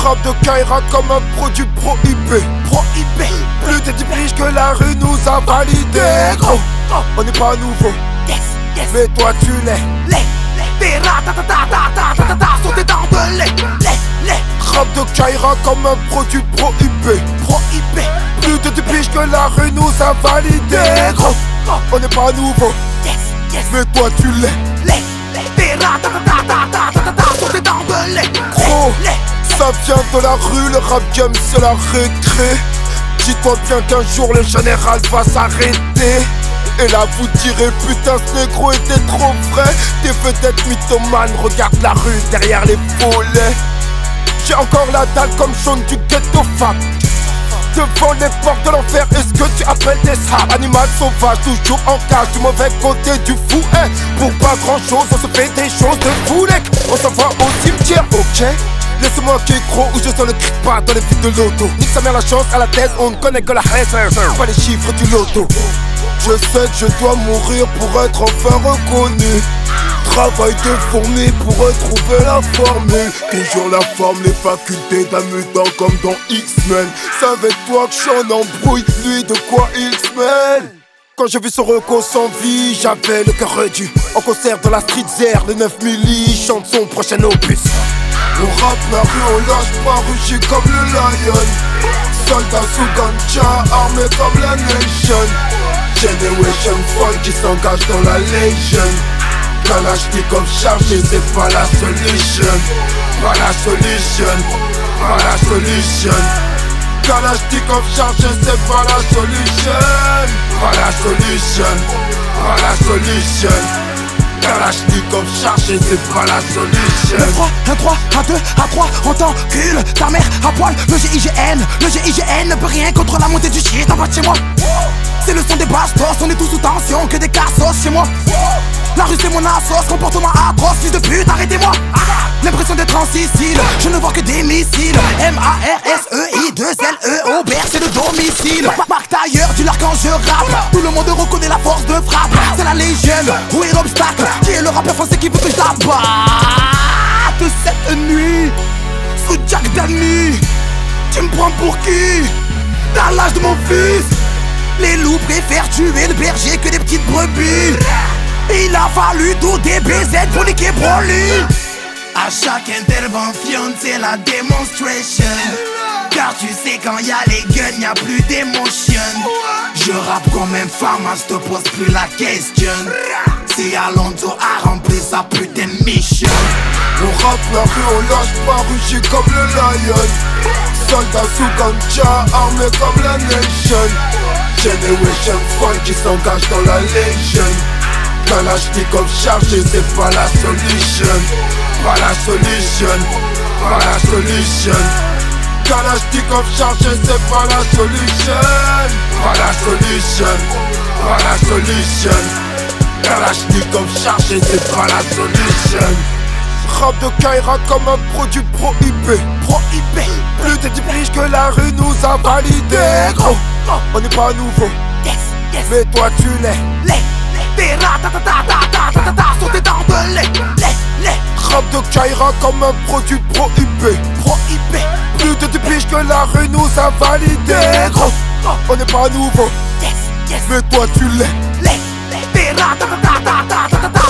Rap de Kaira comme un produit prohibé. Plus de 10 piges que la rue nous a validé. Gros, on n'est pas nouveau, mais toi tu l'es. Des ratatatatatatata sur tes dents de lait. Rap de Kaira comme un produit prohibé. Plus de 10 piges que la rue nous a validé. Gros, on n'est pas nouveau, mais toi tu l'es. Des ratatatatatatata sur tes dents de lait. Gros, ça vient de la rue, le rap game c'est la récré. Dis-toi bien qu'un jour le général va s'arrêter. Et là vous direz putain ce négro était trop vrai. T'es peut-être mythomane, regarde la rue derrière les volets. J'ai encore la dalle comme Sean du ghetto fat. Devant les portes de l'enfer, est-ce que tu appelles des sables? Animal sauvage, toujours en cage, du mauvais côté du fouet. Pour pas grand chose, on se fait des choses de foulec. On s'envoie au cimetière, ok? Laisse-moi qui est gros ou je sens le cric pas dans les vides de l'auto. Nique sa mère la chance à la thèse, on ne connaît que la haine, pas les chiffres du loto. Je sais que je dois mourir pour être enfin reconnu. Travail de fourmi pour retrouver la formule. Toujours la forme, les facultés d'un mutant comme dans X-Men. C'est avec toi que j'en embrouille, lui de quoi il se mêle. Quand j'ai vu ce reco sans vie, j'avais le cœur réduit. En concert dans la street zère, le 9 milli chante son prochain opus. On rappe la rue, on lâche pas, rugi comme le lion. Soldat sous ganja, armé comme la nation. Generation Funk qui s'engage dans la Légion. Kalashnikov chargé, c'est pas la solution. Pas la solution, pas la solution. Kalashnikov chargé, c'est pas la solution. Pas la solution, pas la solution. Kalashnikov chargé, c'est pas la solution. 1, 3, 1, 2, 1, 3, on t'encule ta mère à poil. Le GIGN ne peut rien contre la montée du shit en bas de chez moi. C'est le son des bastos, on est tous sous tension, que des cassos chez moi. La rue c'est mon assos, comportement atroce, fils de pute, arrêtez-moi. L'impression d'être en Sicile, je ne vois que des missiles. M-A-R-S-E-I-2-L-E, Aubert c'est le domicile. Marc Tailleur, dis-leur quand je rappe. Tout le monde reconnaît la force de frappe. C'est la légende, où est l'obstacle? Qui est le rappeur français qui veut que je la batte cette nuit, sous Jack Dani? Tu me prends pour qui? T'as l'âge de mon fils. Les loups préfèrent tuer le berger que des petites brebis. Il a fallu tout des BZ pour niquer Broly. À chaque intervention c'est la démonstration. Car tu sais quand y'a les guns y'a plus d'émotion. Je rappe comme un femme, je te pose plus la question. Si Alonso a rempli sa putain de mission. On rappe la rue, on lâche pas, rugi comme le lion. Soldat sous ganja, armé comme la nation. Generation Funk qui s'engage dans la Légion. Kalashnikov chargé, c'est pas la solution. Pas la solution, pas la solution. Kalashnikov chargé, c'est pas la solution. Pas la solution, pas la solution. Kalashnikov chargé, c'est pas la solution. Rap de Kaira comme un produit prohibé. Plus de 10 piges que la rue nous a validé. Gros, on n'est pas nouveau, mais toi tu l'es. Des ratatatatatatata sur tes dents de lait. Rap de Kaira comme un produit prohibé. Plus de 10 piges que la rue nous a validé. Gros, on n'est pas nouveau, mais toi tu l'es. Des ratatatatatatata